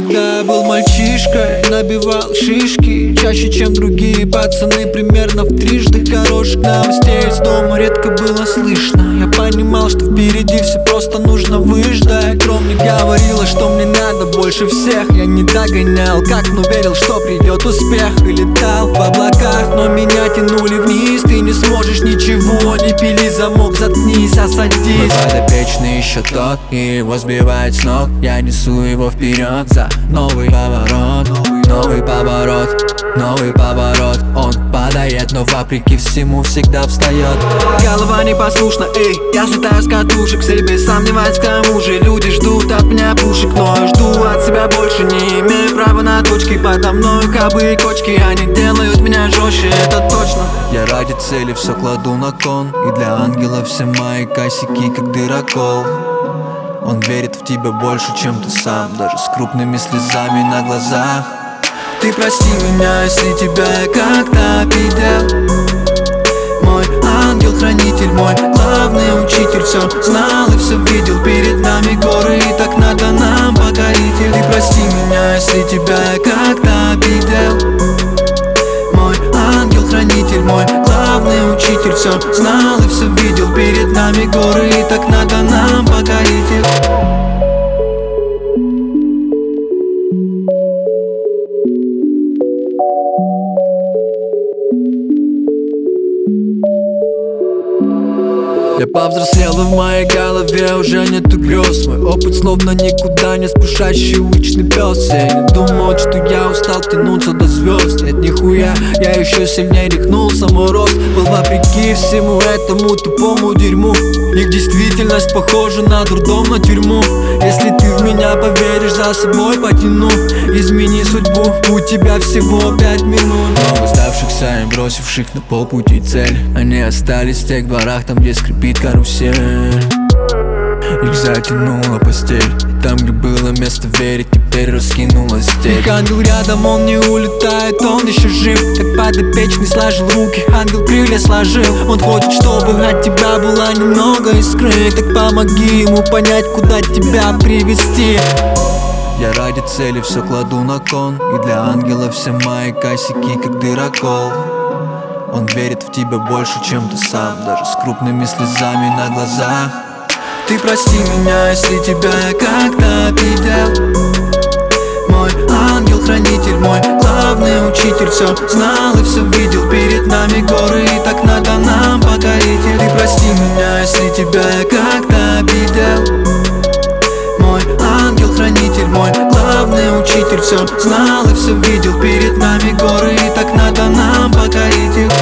когда я был мальчишкой, набивал шишки чаще, чем другие пацаны, примерно в трижды. Хороших новостей из дома редко было слышно. Я понимал, что впереди все просто нужно выждать. Кромни говорила, что мне надо больше всех. Я не догонял, как, но верил, что придет успех. И летал в облаках, но меня тянули вниз. Ты не сможешь ничего, не пили замок, заткнись, осадись. Мой подопечный еще тот, и его сбивает с ног. Я несу его вперед за новый поворот, новый поворот, новый поворот. Он падает, но вопреки всему всегда встает. Голова непослушна, эй, я слетаю с катушек. Себе сомневаюсь, к тому же люди ждут от меня пушек. Но я жду от себя больше, не имею права на точки. Подо мною кабы и кочки, они делают меня жестче, это точно. Я ради цели все кладу на кон, и для ангела все мои косяки как дырокол. Он верит в тебя больше, чем ты сам, даже с крупными слезами на глазах. Ты прости меня, если тебя я как-то обидел. Мой ангел-хранитель, мой главный учитель, все знал и все видел. Перед нами горы, и так надо нам покорить их. Ты прости меня, если тебя я как-то обидел. Мой ангел-хранитель, мой главный учитель, все знал и все видел. Перед нами горы, и так надо нам покорить их. Я повзрослел, и в моей голове уже нету грез. Мой опыт словно никуда не спешащий уличный пес. Все не думают, что я устал тянуться до звезд. Нет, нихуя, я еще сильнее рехнулся. Мой рост был вопреки всему этому тупому дерьму. Их действительность похожа на дурдом, на тюрьму. Если ты в меня поверишь, за собой потяну. Измени судьбу, у тебя всего 5 минут. Много сдавшихся и бросивших на полпути цель. Они остались в тех дворах, там где скрипит карусель. Их затянула постель, и там, где было место верить, теперь раскинулась степь. Их ангел рядом, он не улетает, он еще жив. Как подопечный сложил руки, ангел крылья сложил. Он хочет, чтобы от тебя была немного искры. Так помоги ему понять, куда тебя привести. Я ради цели все кладу на кон, и для ангела все мои косяки как дырокол. Он верит в тебя больше, чем ты сам, даже с крупными слезами на глазах. Ты прости меня, если тебя я как-то обидел. Мой ангел-хранитель, мой главный учитель, все знал и все видел. Перед нами горы, и так надо нам покорить их. Ты прости меня, если тебя я как-то обидел. Мой ангел-хранитель, мой главный учитель, все знал и все видел. Перед нами горы, и так надо нам покорить их.